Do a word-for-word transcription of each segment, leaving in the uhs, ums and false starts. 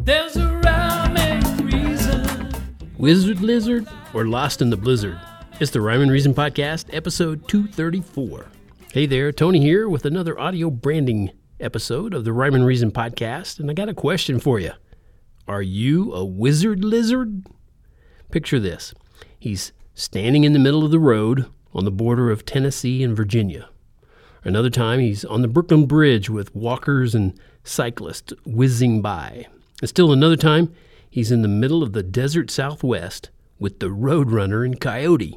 There's a rhyme and reason. Wizard Lizard or Lost in the Blizzard? It's the Rhyme and Reason Podcast, episode two thirty-four. Hey there, Tony here with another audio branding episode of the Rhyme and Reason Podcast, and I got a question for you. Are you a wizard lizard? Picture this. He's standing in the middle of the road on the border of Tennessee and Virginia. Another time, he's on the Brooklyn Bridge with walkers and cyclists whizzing by. And still another time, he's in the middle of the desert Southwest with the Roadrunner and Coyote.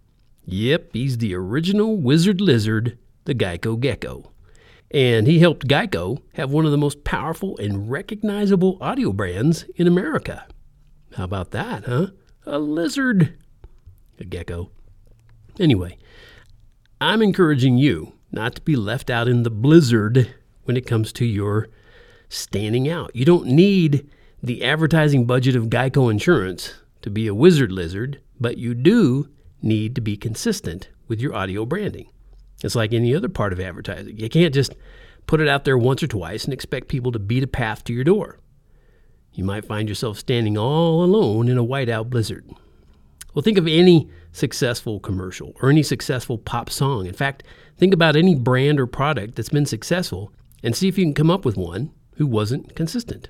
Yep, he's the original wizard lizard, the Geico Gecko. And he helped Geico have one of the most powerful and recognizable audio brands in America. How about that, huh? A lizard. A gecko. Anyway, I'm encouraging you not to be left out in the blizzard when it comes to your standing out. You don't need the advertising budget of Geico Insurance to be a wizard lizard, but you do need to be consistent with your audio branding. It's like any other part of advertising. You can't just put it out there once or twice and expect people to beat a path to your door. You might find yourself standing all alone in a whiteout blizzard. Well, think of any successful commercial or any successful pop song. In fact, think about any brand or product that's been successful and see if you can come up with one who wasn't consistent.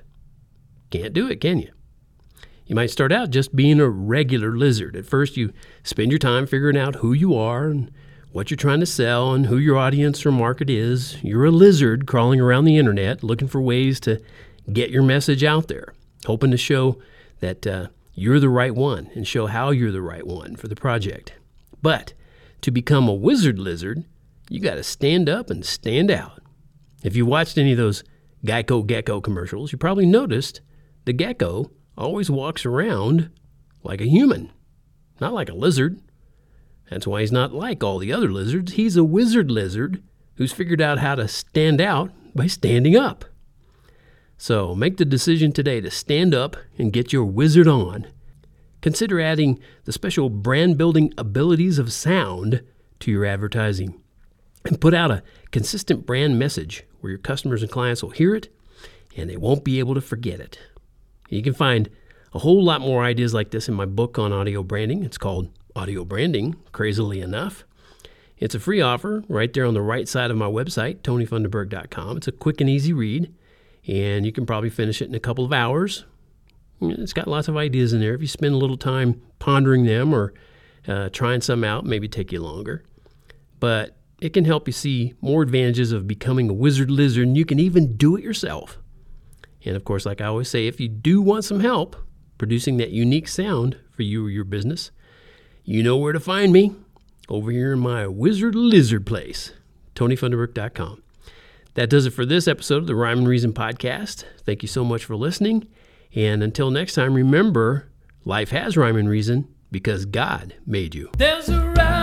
Can't do it, can you? You might start out just being a regular lizard. At first, you spend your time figuring out who you are and what you're trying to sell and who your audience or market is. You're a lizard crawling around the internet looking for ways to get your message out there, hoping to show that uh, you're the right one and show how you're the right one for the project. But to become a wizard lizard, you got to stand up and stand out. If you watched any of those Geico Gecko commercials, you probably noticed the gecko always walks around like a human, not like a lizard. That's why he's not like all the other lizards. He's a wizard lizard who's figured out how to stand out by standing up. So make the decision today to stand up and get your wizard on. Consider adding the special brand building abilities of sound to your advertising and put out a consistent brand message where your customers and clients will hear it and they won't be able to forget it. You can find a whole lot more ideas like this in my book on audio branding. It's called Audio Branding, crazily enough. It's a free offer right there on the right side of my website, tony funderburg dot com. It's a quick and easy read, and you can probably finish it in a couple of hours. It's got lots of ideas in there. If you spend a little time pondering them or uh, trying some out, maybe take you longer. But it can help you see more advantages of becoming a wizard lizard, and you can even do it yourself. And of course, like I always say, if you do want some help producing that unique sound for you or your business, you know where to find me, over here in my wizard lizard place, tony funderburg dot com. That does it for this episode of the Rhyme and Reason Podcast. Thank you so much for listening. And until next time, remember, life has rhyme and reason because God made you. There's a rhyme.